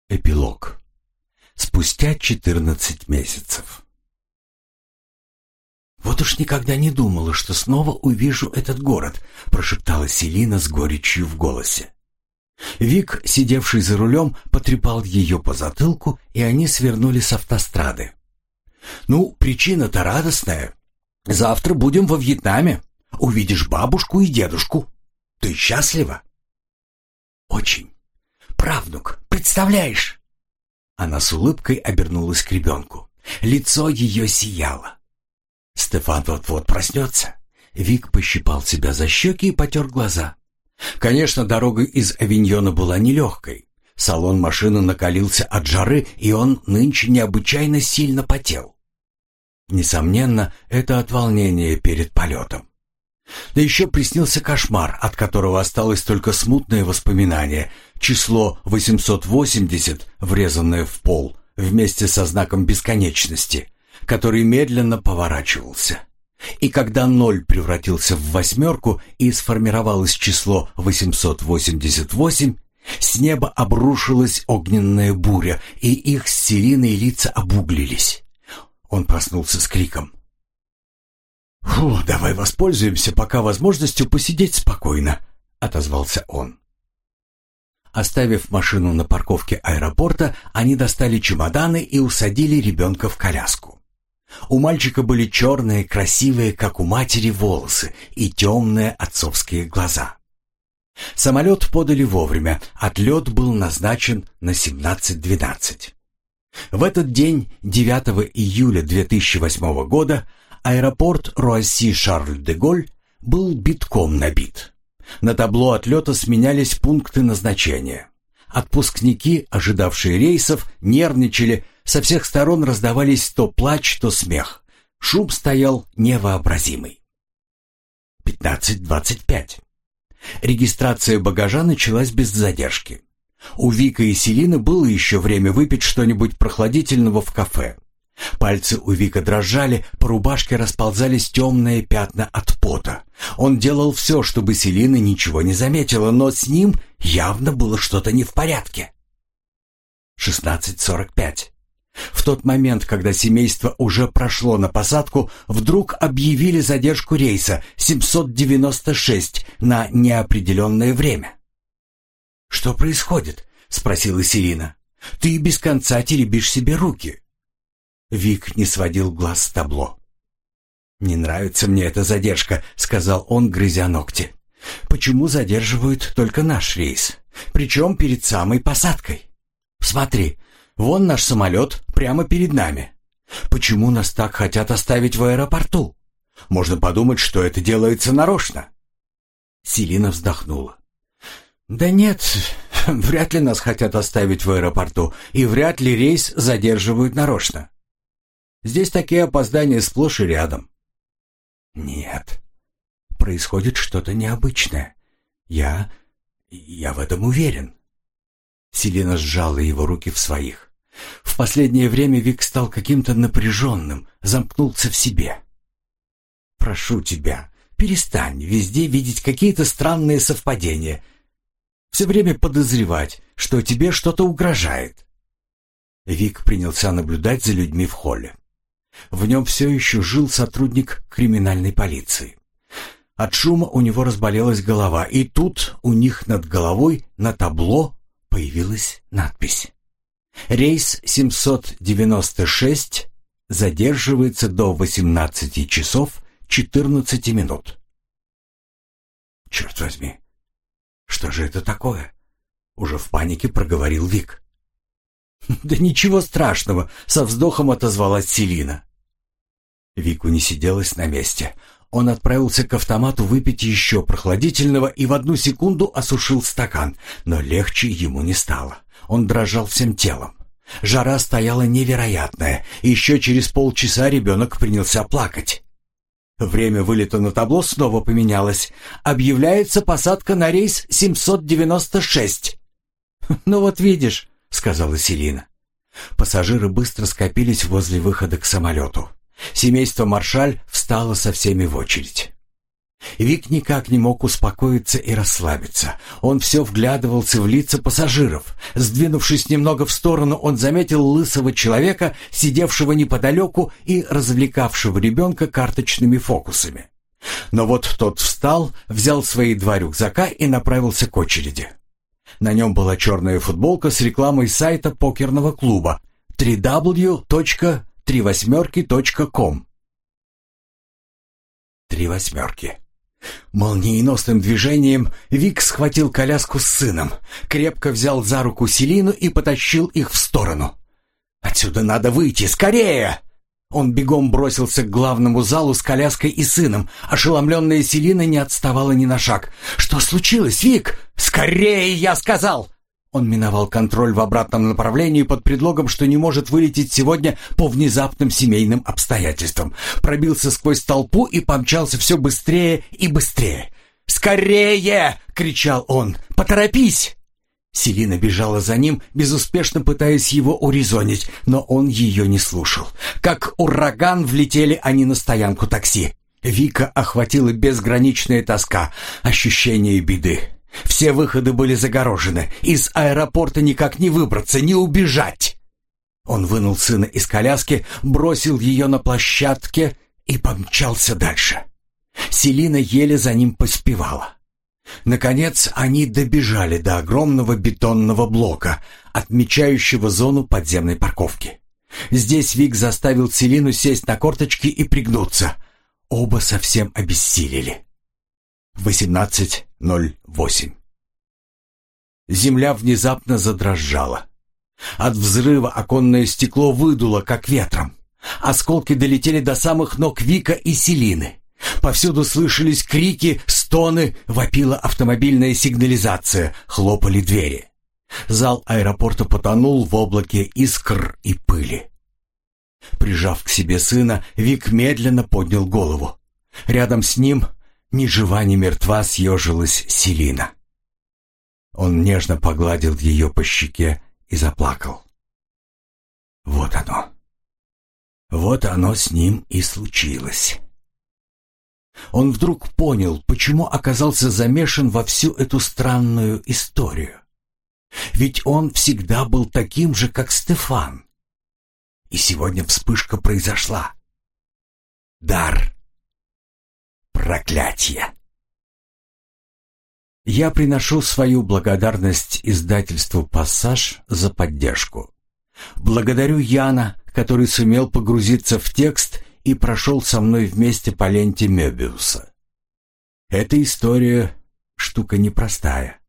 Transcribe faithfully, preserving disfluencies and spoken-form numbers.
Эпилог. Спустя четырнадцать месяцев. «Вот уж никогда не думала, что снова увижу этот город», — прошептала Селина с горечью в голосе. Вик, сидевший за рулем, потрепал ее по затылку, и они свернули с автострады. «Ну, причина-то радостная. Завтра будем во Вьетнаме. Увидишь бабушку и дедушку. Ты счастлива?» «Очень. Правнук, представляешь?» Она с улыбкой обернулась к ребенку. Лицо ее сияло. «Стефан вот-вот проснется». Вик пощипал себя за щеки и потер глаза. Конечно, дорога из Авиньона была нелегкой. Салон машины накалился от жары, и он нынче необычайно сильно потел. Несомненно, это от волнения перед полетом. Да еще приснился кошмар, от которого осталось только смутное воспоминание. Число восемьсот восемьдесят, врезанное в пол, вместе со знаком бесконечности, который медленно поворачивался. И когда ноль превратился в восьмерку и сформировалось число восемьсот восемьдесят восемь, с неба обрушилась огненная буря, и их с Селиной лица обуглились. Он проснулся с криком. «Фу, давай воспользуемся пока возможностью посидеть спокойно», — отозвался он. Оставив машину на парковке аэропорта, они достали чемоданы и усадили ребенка в коляску. У мальчика были черные, красивые, как у матери, волосы и темные отцовские глаза. Самолет подали вовремя, отлет был назначен на семнадцать двенадцать. В этот день, девятого июля две тысячи восьмого года, аэропорт Руасси-Шарль-де-Голь был битком набит. На табло отлета сменялись пункты назначения. Отпускники, ожидавшие рейсов, нервничали, со всех сторон раздавались то плач, то смех. Шум стоял невообразимый. пятнадцать двадцать пять. Регистрация багажа началась без задержки. У Вика и Селины было еще время выпить что-нибудь прохладительного в кафе. Пальцы у Вика дрожали, по рубашке расползались темные пятна от пота. Он делал все, чтобы Селина ничего не заметила, но с ним явно было что-то не в порядке. шестнадцать сорок пять. В тот момент, когда семейство уже прошло на посадку, вдруг объявили задержку рейса семьсот девяносто шесть на неопределенное время. «Что происходит?» — спросила Селина. «Ты без конца теребишь себе руки». Вик не сводил глаз с табло. «Не нравится мне эта задержка», — сказал он, грызя ногти. «Почему задерживают только наш рейс? Причем перед самой посадкой? Смотри, вон наш самолет прямо перед нами. Почему нас так хотят оставить в аэропорту? Можно подумать, что это делается нарочно». Селина вздохнула. «Да нет, вряд ли нас хотят оставить в аэропорту, и вряд ли рейс задерживают нарочно. Здесь такие опоздания сплошь и рядом». «Нет, происходит что-то необычное. Я... я в этом уверен». Селина сжала его руки в своих. В последнее время Вик стал каким-то напряженным, замкнулся в себе. «Прошу тебя, перестань везде видеть какие-то странные совпадения. Все время подозревать, что тебе что-то угрожает». Вик принялся наблюдать за людьми в холле. В нем все еще жил сотрудник криминальной полиции. От шума у него разболелась голова, и тут у них над головой на табло появилась надпись: «Рейс семьсот девяносто шесть задерживается до восемнадцати часов четырнадцати минут». «Черт возьми, что же это такое?» — уже в панике проговорил Вик. «Да ничего страшного», — со вздохом отозвалась Селина. Вику не сиделось на месте. Он отправился к автомату выпить еще прохладительного и в одну секунду осушил стакан, но легче ему не стало. Он дрожал всем телом. Жара стояла невероятная, и еще через полчаса ребенок принялся плакать. Время вылета на табло снова поменялось. Объявляется посадка на рейс семьсот девяносто шесть. «Ну вот видишь», — сказала Селина. Пассажиры быстро скопились возле выхода к самолету. Семейство Маршаль встало со всеми в очередь. Вик никак не мог успокоиться и расслабиться. Он все вглядывался в лица пассажиров. Сдвинувшись немного в сторону, он заметил лысого человека, сидевшего неподалеку и развлекавшего ребенка карточными фокусами. Но вот тот встал, взял свои два рюкзака и направился к очереди. На нем была черная футболка с рекламой сайта покерного клуба дабл ю дабл ю дабл ю точка три восьмерки точка ком. Три восьмерки. Молниеносным движением Вик схватил коляску с сыном, крепко взял за руку Селину и потащил их в сторону. «Отсюда надо выйти! Скорее!» Он бегом бросился к главному залу с коляской и сыном. Ошеломленная Селина не отставала ни на шаг. «Что случилось, Вик? Скорее, я сказал!» Он миновал контроль в обратном направлении под предлогом, что не может вылететь сегодня по внезапным семейным обстоятельствам. Пробился сквозь толпу и помчался все быстрее и быстрее. «Скорее!» — кричал он. «Поторопись!» Селина бежала за ним, безуспешно пытаясь его урезонить, но он ее не слушал. Как ураган влетели они на стоянку такси. Вика охватила безграничная тоска, ощущение беды. Все выходы были загорожены. Из аэропорта никак не выбраться, не убежать. Он вынул сына из коляски, бросил ее на площадке и помчался дальше. Селина еле за ним поспевала. Наконец они добежали до огромного бетонного блока, отмечающего зону подземной парковки. Здесь Вик заставил Селину сесть на корточки и пригнуться. Оба совсем обессилели. восемнадцать ноль восемь. Земля внезапно задрожала. От взрыва оконное стекло выдуло, как ветром. Осколки долетели до самых ног Вика и Селины. Повсюду слышались крики, стоны, вопила автомобильная сигнализация, хлопали двери. Зал аэропорта потонул в облаке искр и пыли. Прижав к себе сына, Вик медленно поднял голову. Рядом с ним ни жива, ни мертва съежилась Селина. Он нежно погладил ее по щеке и заплакал. Вот оно. Вот оно с ним и случилось. Он вдруг понял, почему оказался замешан во всю эту странную историю. Ведь он всегда был таким же, как Стефан. И сегодня вспышка произошла. Дар. Проклятие. Я приношу свою благодарность издательству «Пассаж» за поддержку. Благодарю Яна, который сумел погрузиться в текст и прошел со мной вместе по ленте Мёбиуса. Эта история — штука непростая.